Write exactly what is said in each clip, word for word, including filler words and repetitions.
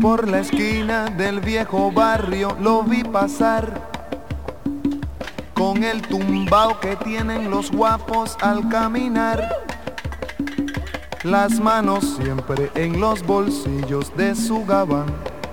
Por la esquina del viejo barrio lo vi pasar, con el tumbao que tienen los guapos al caminar, las manos siempre en los bolsillos de su gabán,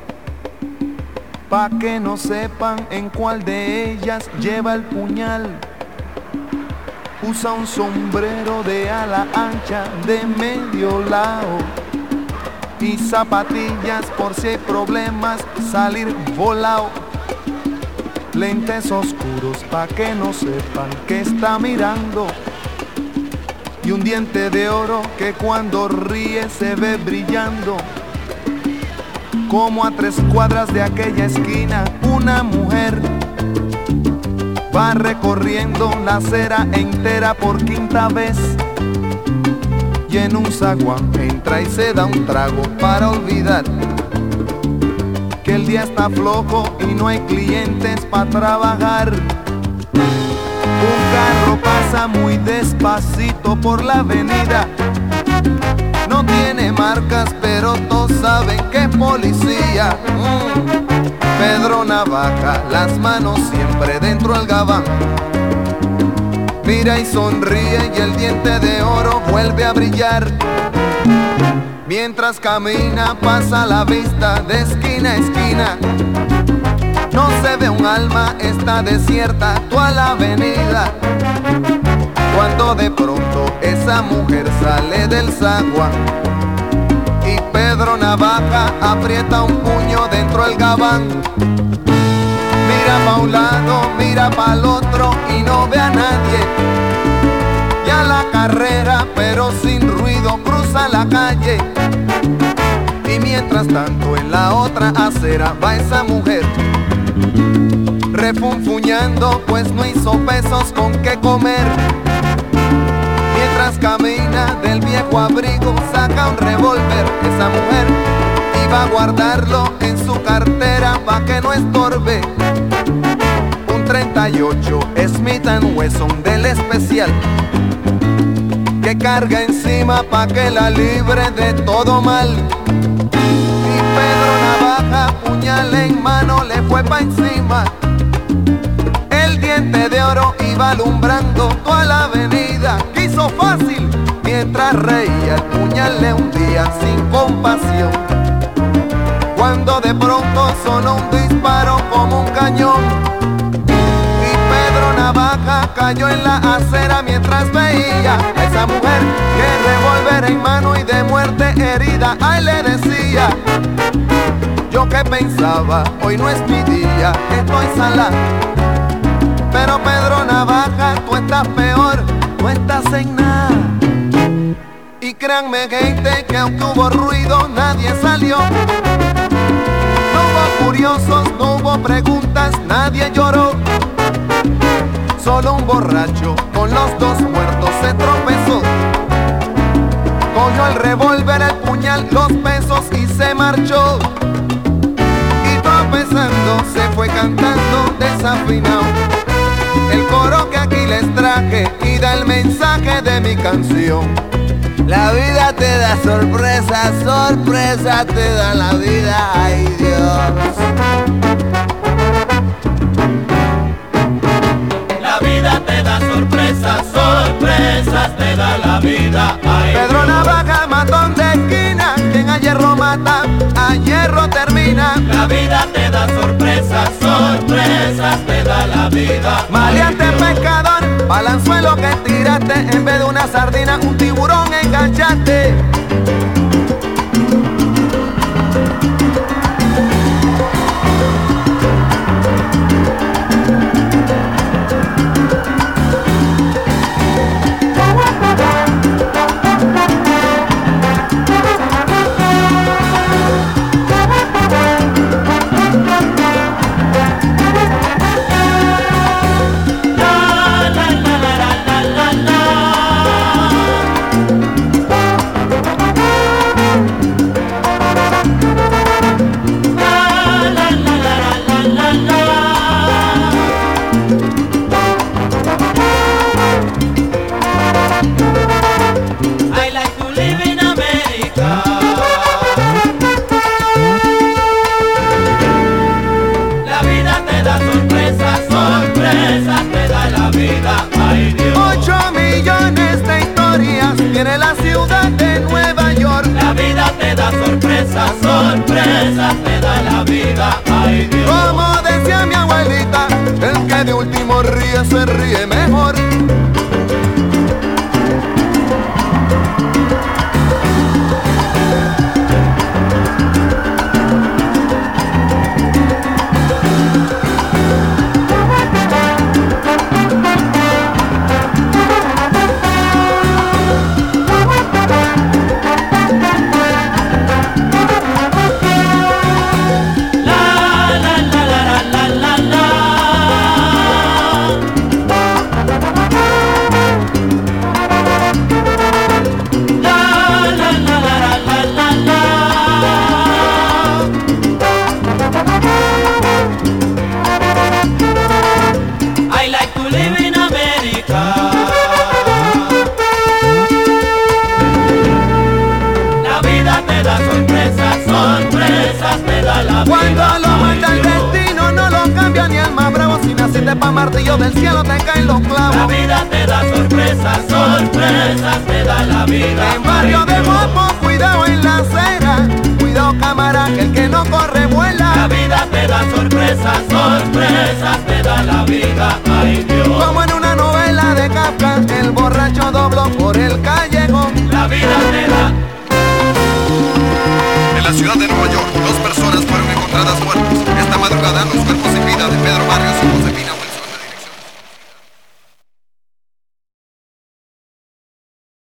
pa' que no sepan en cuál de ellas lleva el puñal. Usa un sombrero de ala ancha de medio lado y zapatillas por si hay problemas salir volado. Lentes oscuros pa' que no sepan que está mirando, y un diente de oro que cuando ríe se ve brillando. Como a tres cuadras de aquella esquina una mujer va recorriendo la acera entera por quinta vez, y en un zaguán entra y se da un trago para olvidar que el día está flojo y no hay clientes para trabajar. Un carro pasa muy despacito por la avenida, no tiene marcas pero todos saben que es policía. mm. Pedro Navaja, las manos siempre dentro del gabán, mira y sonríe y el diente de oro vuelve a brillar. Mientras camina pasa la vista de esquina a esquina, no se ve un alma, está desierta toda la avenida. Cuando de pronto esa mujer sale del zaguán y Pedro Navaja aprieta un puño dentro del gabán. Mira pa' un lado, mira pa' el otro y no ve a nadie. Y a la carrera, pero sin ruido, cruza la calle. Y mientras tanto en la otra acera va esa mujer refunfuñando, pues no hizo pesos con qué comer. Mientras camina del viejo abrigo saca un revólver. Esa mujer iba a guardarlo en su cartera pa' que no estorbe. Un treinta y ocho Smith and Wesson del especial, que carga encima pa' que la libre de todo mal. Y Pedro Navaja, puñal en mano, le fue pa' encima. El diente de oro iba alumbrando toda la avenida. Quiso fácil, mientras reía el puñal le hundía sin compasión. Cuando de pronto sonó un disparo como un cañón, y Pedro Navaja cayó en la acera mientras veía a esa mujer que revólver en mano y de muerte herida, ay, le decía: yo que pensaba, hoy no es mi día, estoy salado. Pero Pedro Navaja, tú estás peor, no estás en nada. Y créanme, gente, que aunque hubo ruido, nadie salió. No hubo curiosos, no hubo preguntas, nadie lloró. Solo un borracho con los dos muertos se tropezó. Cogió el revólver, el puñal, los pesos y se marchó. Y tropezando se fue cantando desafinado el coro que aquí les traje y da el mensaje de mi canción. La vida te da sorpresa, sorpresa te da la vida, ay Dios. La vida te da sorpresas, sorpresas te da la vida, ay Pedro Dios. Navaja, matón de esquina, quien a hierro mata, a hierro termina. La vida te da sorpresas, sorpresas te da la vida. Maleante pescador, balanzuelo que tiraste, en vez de una sardina, un tiburón enganchaste. vida te da sorpresas, sorpresas te da la vida, ay Dios. Ocho millones de historias tiene la ciudad de Nueva York. La vida te da sorpresas, sorpresas te da la vida, ay Dios. Como decía mi abuelita, el que de último ríe se ríe mejor. Cuando lo manda el destino no lo cambia ni el más bravo. Si naciste pa' martillo del cielo te caen los clavos. La vida te da sorpresas, sorpresas te da la vida. En barrio de Guapo, cuidado en la acera. Cuidado cámara, que el que no corre vuela. La vida te da sorpresas, sorpresas te da la vida, ay Dios. Como en una novela de Kafka, el borracho dobló por el callejón. La vida te da. En la ciudad de Nueva York, dos personas fueron encontradas muertas esta madrugada. Los cuerpos sin vida de